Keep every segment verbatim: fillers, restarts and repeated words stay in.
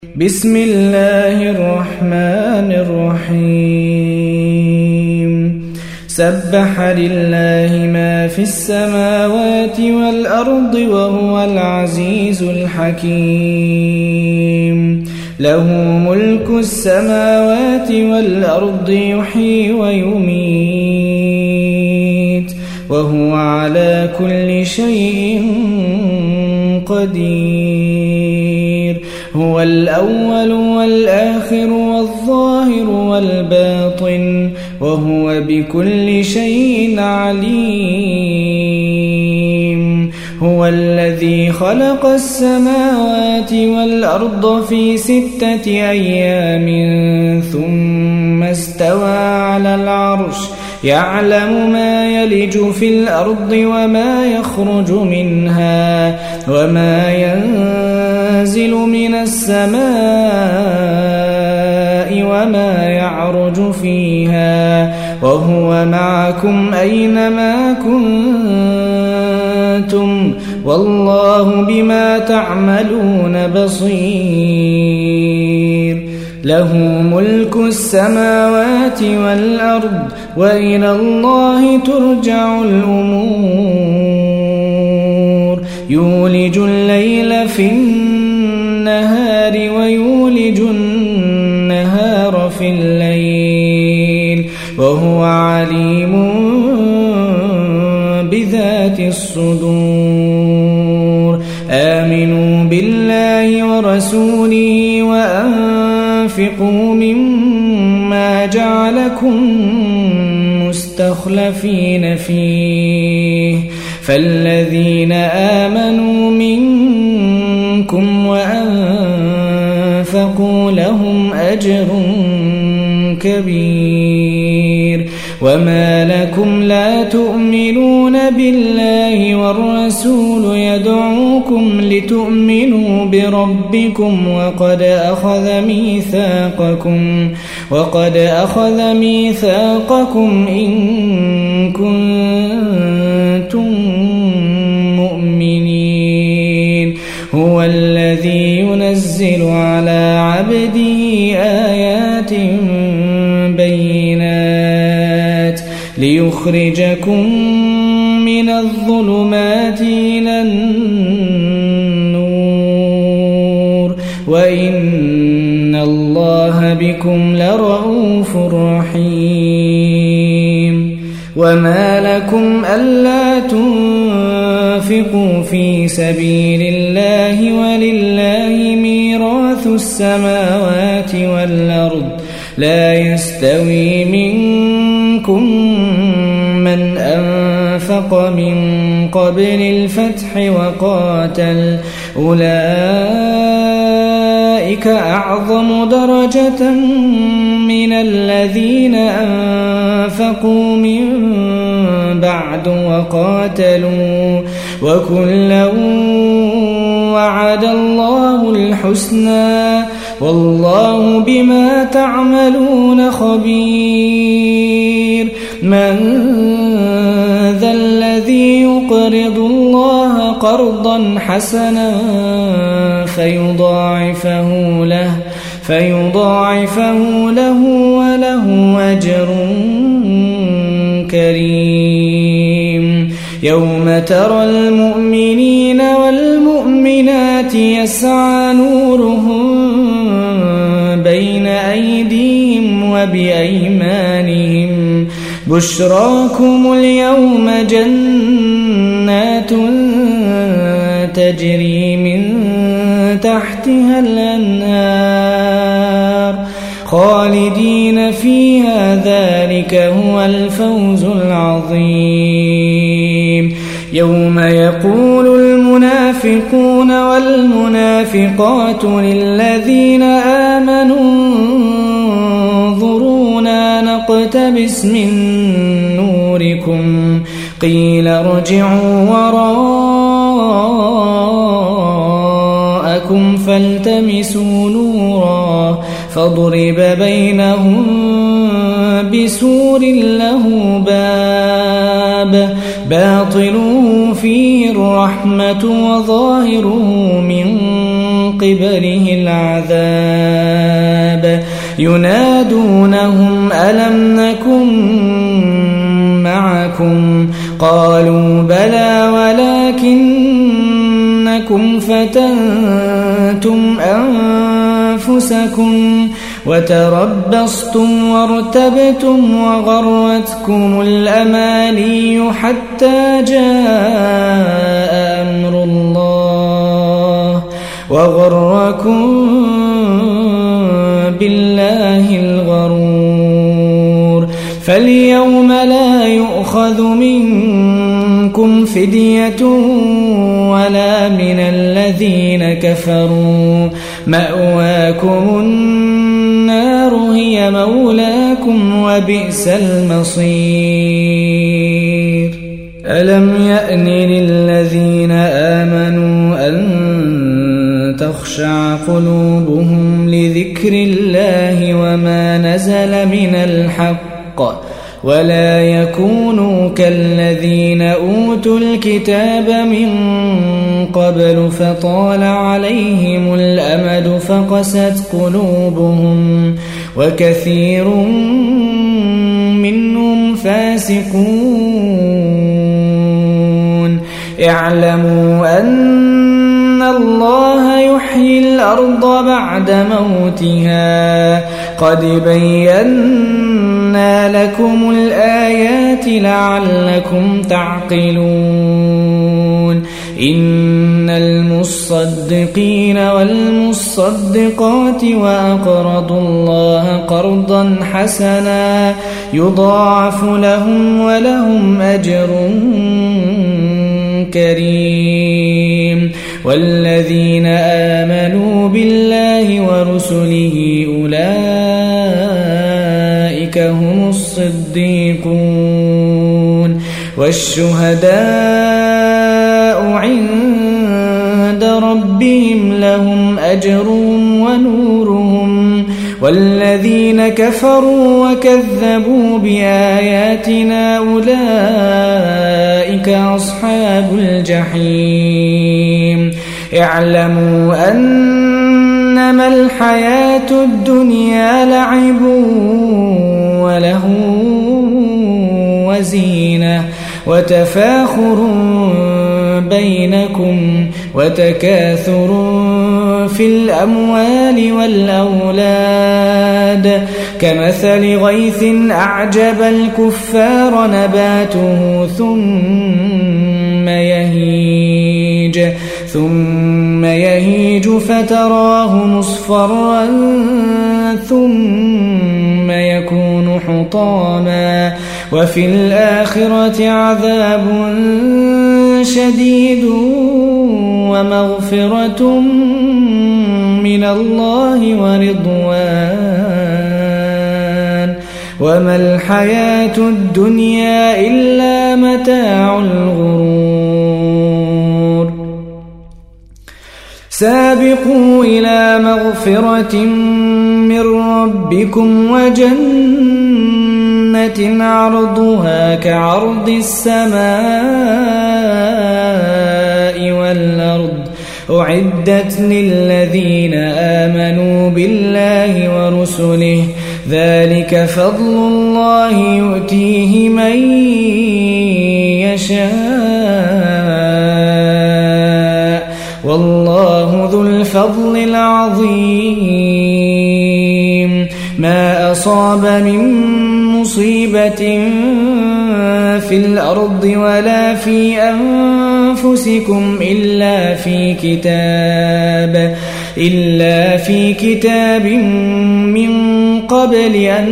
بسم الله الرحمن الرحيم سبح لله ما في السماوات والأرض وهو العزيز الحكيم له ملك السماوات والأرض يحيي ويميت وهو على كل شيء قدير هو الأول والآخر والظاهر والباطن وهو بكل شيء عليم هو الذي خلق السماوات والأرض في ستة أيام ثم استوى على العرش يعلم ما يلج في الأرض وما يخرج منها وما ينزل من السماء وما يعرج فيها وهو معكم أينما كنتم والله بما تعملون بصير له ملك السماوات والأرض وإلى الله ترجع الأمور يولج الليل في النهار ويولج النهار في الليل وهو عليم بذات الصدور آمنوا بالله ورسوله وأنفقوا مما جعلكم مستخلفين فيه فالذين آمنوا منكم وأنفقوا لهم أجر كبير وما لكم لا تؤمنون بالله والرسول يدعوكم لتؤمنوا بربكم وقد أخذ ميثاقكم وقد أخذ ميثاقكم إن كنتم مؤمنين هو الذي ينزل على عبده آيات بينات ليخرجكم من الظلمات إلى النور وإن الله بكم لرؤوف رحيم وما لكم ألا تنفقوا في سبيل الله ولله ميراث السماوات والأرض لا يستوي منكم من أنفق من قبل الفتح وقاتل أولئك أعظم درجة من الذين أنفقوا من بعد وقاتلوا وكلا وعد الله الحسنى والله بما تعملون خبير من ذا الذي يقرض الله قرضا حسنا فيضاعفه له فيضاعفه له وله أجر كريم يوم ترى المؤمنين والمؤمنات يسعى نورهم بين أيديهم وبأيمانهم بشراكم اليوم جنات تجري من تحتها الأنهار خالدين فيها ذلك هو الفوز العظيم يوم يقول المنافقون والمنافقات للذين آمنوا انظرونا نقتبس من نوركم قيل ارجعوا وراءكم فالتمسوا نورا فاضرب بينهم بسور له باب باطنه فيه الرحمة وظاهره من قبله العذاب ينادونهم ألم نكن معكم قالوا بلى ولكنكم فتنتم أنفسكم وتربصتم وارتبتم وغرتكم الأماني حتى جاء أمر الله وغركم بالله الغرور فاليوم لا يؤخذ منكم فدية ولا من الذين كفروا مأواكم النار هي مولاكم وبئس المصير ألم يأن للذين آمنوا أن تخشع قلوبهم لذكر الله وما نزل من الحق ولا يكونوا كالذين أوتوا الكتاب من قبل فطال عليهم الأمد فقست قلوبهم وكثير منهم فاسقون اعلموا أن الله يحيي الأرض بعد موتها قد بينا لكم الآيات لعلكم تعقلون إن المصدقين والمصدقات وأقرضوا الله قرضا حسنا يضاعف لهم ولهم أجر كريم والذين آمنوا بالله ورسله أولئك هم الصديقون والشهداء عند ربهم لهم أجرهم ونورهم والذين كفروا وكذبوا بآياتنا أولئك أصحاب الجحيم اعلموا أنما الحياة الدنيا لعب وله وزينة وتفاخر بينكم وتكاثر في الأموال والأولاد كمثل غيث أعجب الكفار نباته ثم يهيج ثم يهيج فتراه مصفرا ثم يكون حطاما وفي الآخرة عذاب شديد ومغفرة من الله ورضوان وما الحياة الدنيا إلا متاع الغرور سابقوا إلى مغفرة من ربكم وجنة عرضها كعرض السماء والأرض أعدت للذين آمنوا بالله ورسله ذلك فضل الله يؤتيه من يشاء والله ذو الفضل العظيم ما أصاب من مصيبة في الأرض ولا في أنفسكم إلا في كتاب إلا في كتاب من قبل أن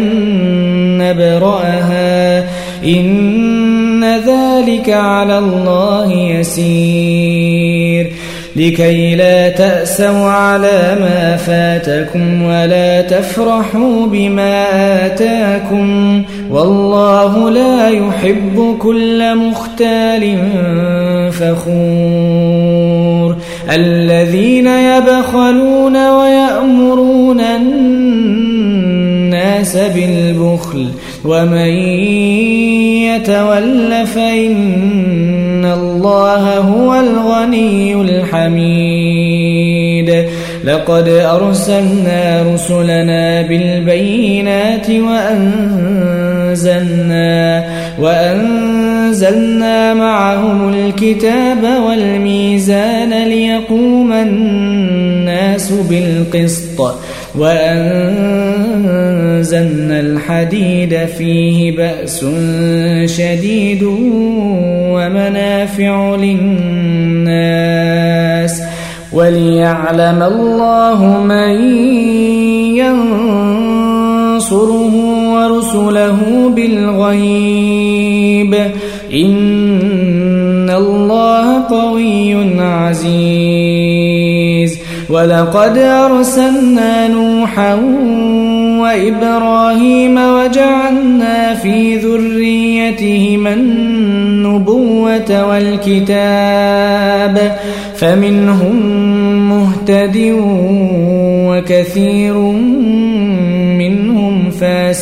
نبرأها إن ذلك على الله يسير لكي لا تأسوا على ما فاتكم ولا تفرحوا بما آتاكم والله لا يحب كل مختال فخور الذين يبخلون ويأمرون الناس بالبخل ومن يتول فإن الله هو الغني الحميد لقد أرسلنا رسلنا بالبينات وأنزلنا, وأنزلنا معهم الكتاب والميزان ليقوم الناس بالقسط وأنزلنا الحديد فيه بأس شديد ومنافع للناس وليعلم الله من ينصره ورسله بالغيب إن الله قوي عزيز. ولقد أرسلنا نوحا وإبراهيم وجعلنا في ذريتهما النبوة والكتاب فمنهم مهتد وكثير منهم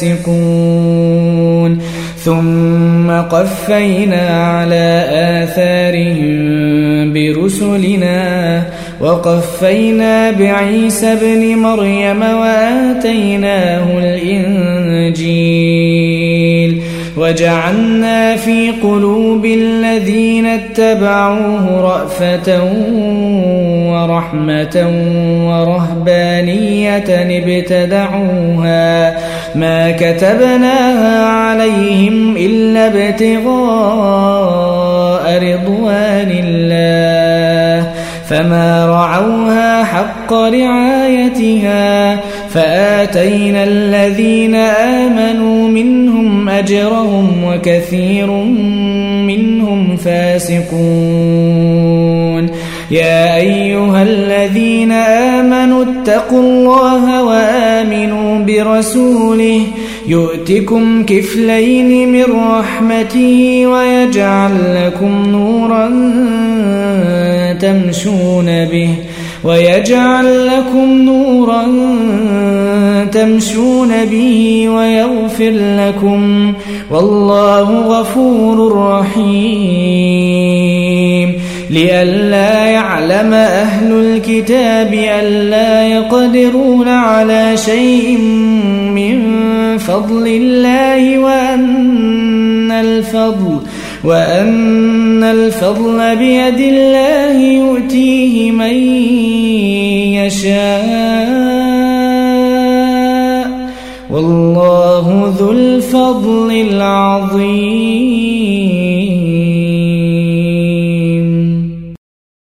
فاسقون ثم قفينا على آثارهم برسلنا وقفينا بعيسى ابن مريم وآتيناه الإنجيل وجعلنا في قلوب الذين اتبعوه رأفة ورحمة ورهبانية ابتدعوها ما كتبناها عليهم إلا ابتغاء رضوان الله فما رعوها حق رعايتها فآتينا الذين آمنوا منهم أجرهم وكثير منهم فاسقون. يا أيها الذين آمنوا اتقوا الله وآمنوا برسوله يؤتكم كفلين من رحمته ويجعل لكم نورا تمشون به ويجعل لكم نورا تمشون به ويغفر لكم والله غفور رحيم. لئلا يعلم أهل الكتاب ألا يقدرون على شيء من فضل الله وأن الفضل وأن الفضل بيد الله يؤتيه من يشاء والله ذو الفضل العظيم.